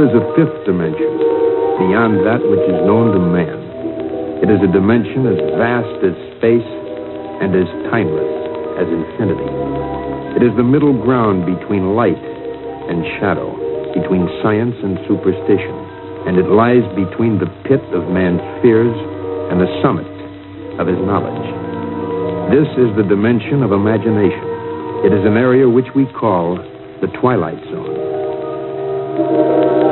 is a fifth dimension, beyond that which is known to man. It is a dimension as vast as space and as timeless as infinity. It is the middle ground between light and shadow, between science and superstition, and it lies between the pit of man's fears and the summit of his knowledge. This is the dimension of imagination. It is an area which we call the Twilight Zone.